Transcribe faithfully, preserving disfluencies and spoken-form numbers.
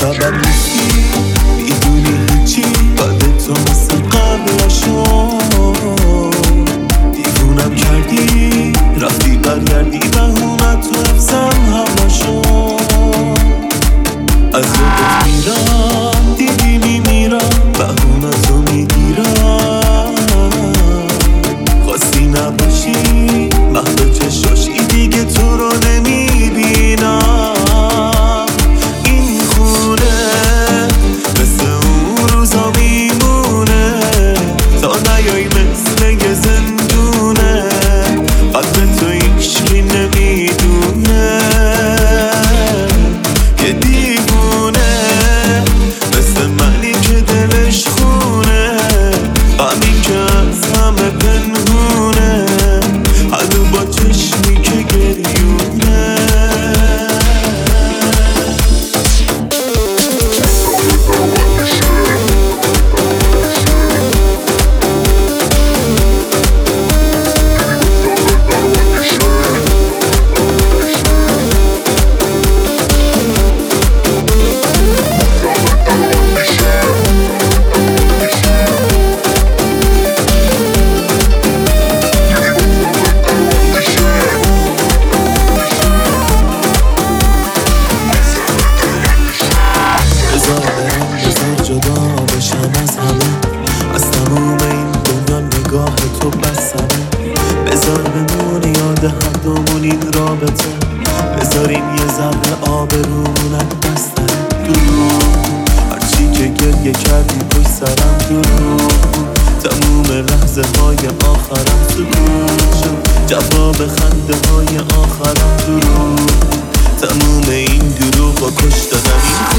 خبر نیستی میدونی هیچی بعد تو مثل قبل نشد دیوونم کردی رفتی برگردی بهونه تو حفظم هم نشد از یادت میرم دیدی میمیرم بهونه تو میگیرم خواستی نباشی محو چشاشی دیگه تو رو نمیبینم این خونه مثل اون روزا میمونه تا نیایی مثل یه زندونه قدر تو هیچکی نمیدونه یه دیوونه مثل منی که دلش خونه همین که از همه پنهونه هنو با چشمی که گریونه جدا بشم از همه از تموم این دنیا نگاه تو بسمه بذار بمونه یاد هر دومون این رابطه بذاریم یه ذره آب رومونم بستره دروغ هرچی که گریه کردی پشت سرم دروغ تموم لحظه های آخرم سکوت شد جواب خنده های آخرم دروغ تموم این دروغ و کش دادم این